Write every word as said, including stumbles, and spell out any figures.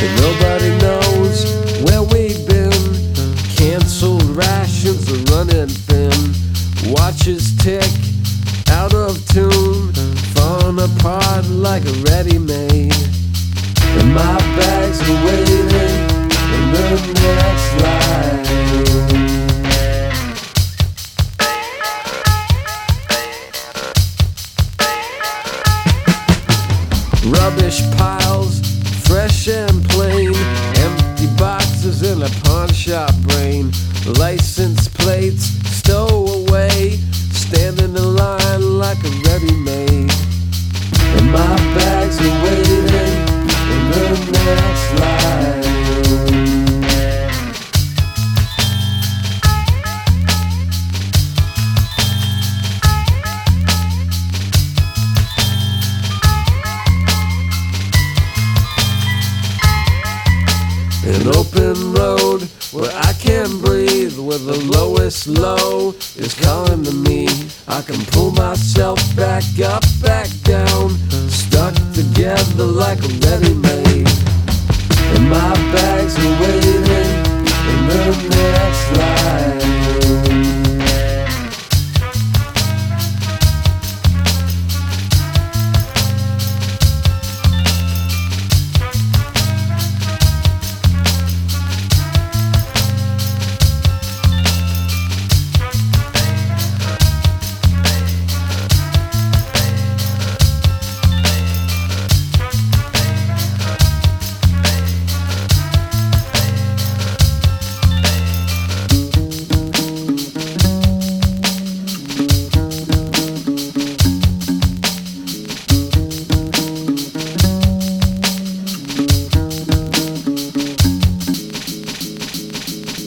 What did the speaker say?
and nobody knows where we've been. Canceled rations are running thin. Watches tick out of tune, falling apart like a ready-made. And my bags are waiting in the next line. Rubbish piles, fresh and plain, empty boxes in a pawn shop brain. License plates stowaway, standing in line like a ready-made. And my bags are waiting in the next line. An open road where I can breathe, where the lowest low is calling to me. I can pull myself back up, back down, stuck together like a ready